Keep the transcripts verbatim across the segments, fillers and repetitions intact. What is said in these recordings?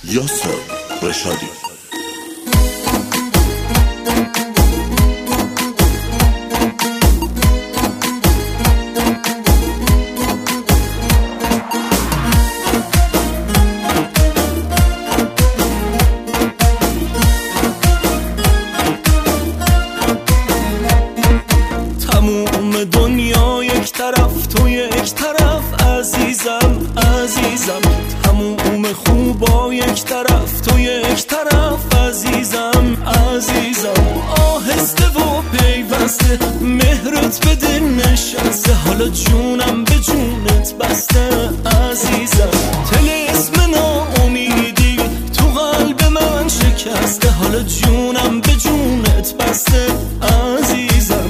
یاسر رشادی. تموم دنیا یک طرف، تو یک طرف عزیزم عزیزم. تموم خوبا یک طرف، تو یک طرف عزیزم عزیزم. آهسته و پیوسته مهرت به دل نشسته، حالا جونم به جونت بسته عزیزم. طلسم ناامیدی تو قلب من شکسته، حالا جونم به جونت بسته عزیزم.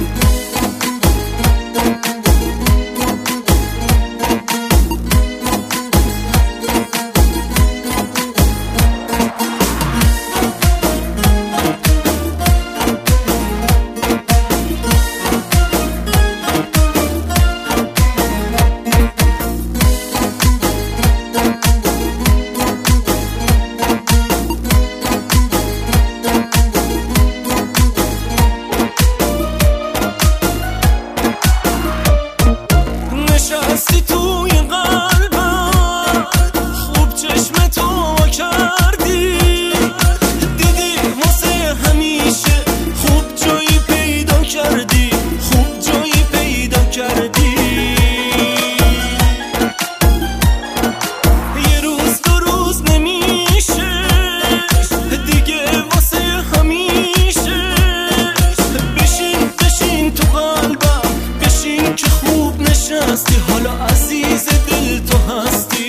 نشستی توی قلبم، خوب چشم تو کردی، دیدی واسه همیشه خوب جایی پیدا کردی، خوب جایی پیدا کردی. یه روز دو روز نمیشه دیگه واسه همیشه، بشین بشین تو قلبم، بشین که خوب نشستی، حالا عزیز دل تو هستی.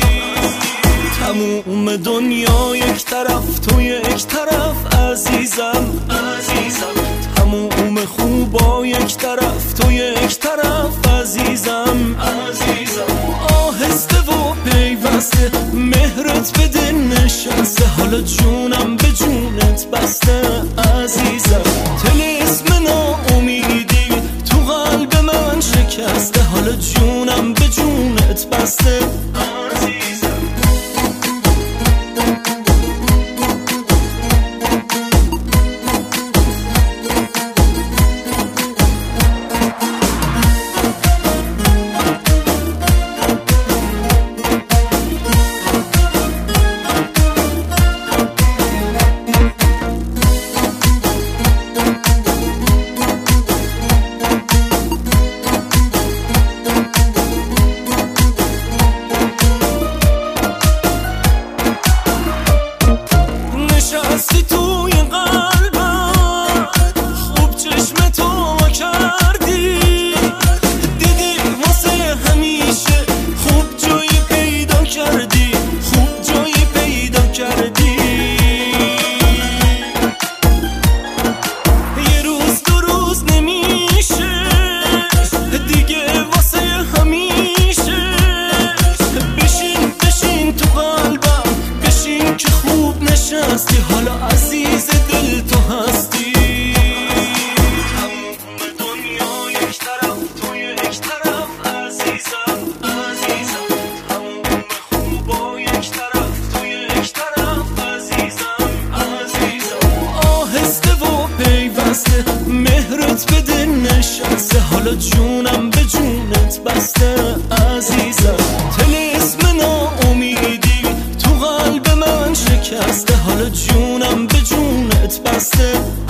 تموم دنیا یک طرف، تو یک طرف عزیزم عزیزم. تموم خوبا یک طرف، تو یک طرف عزیزم عزیزم. آهسته و پیوسته مهرت به دل نشسته، حالا جونم به جونت بسته عزیزم. طلسم ناامیدی تو قلب من شکسته، حالا جونم به جونت بسته عزیزم. نشستی توی قلبم، خوب چشم تو کردی، دیدی واسه همیشه خوب جایی پیدا کردی، خوب جایی پیدا کردی. یه روز دو روز نمیشه دیگه واسه همیشه، بشین بشین تو قلبم، بشین که خوب نشستی، حالا عزیز دل تو هستی. تموم دنیا یک طرف، تو یک طرف عزیزم عزیزم. تموم خوبا یک طرف، تو یک طرف عزیزم عزیزم. آهسته و پیوسته مهرت به دل نشسته، حالا جونم به جونت بسته عزیزم. طلسم ناامیدی تو قلب من شکسته، حالا جونم به جونت بسته